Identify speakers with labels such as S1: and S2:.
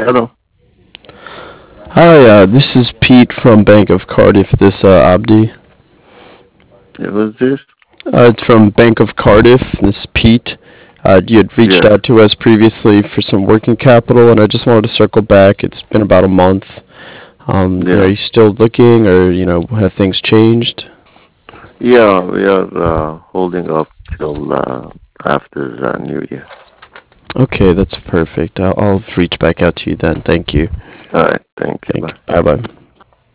S1: Hello.
S2: Hi, this is Pete from Bank of Cardiff. This Abdi.
S1: Yeah, who's this?
S2: It's from Bank of Cardiff. This is Pete. You had reached
S1: Yes.
S2: out to us previously for some working capital, and I just wanted to circle back. It's been about a month. Are
S1: Yeah.
S2: you still looking, or have things changed?
S1: Yeah, we are holding up till after New Year.
S2: Okay, that's perfect. I'll reach back out to you then. Thank you.
S1: All right. Thank you.
S2: Thank.
S1: Bye.
S2: Bye bye.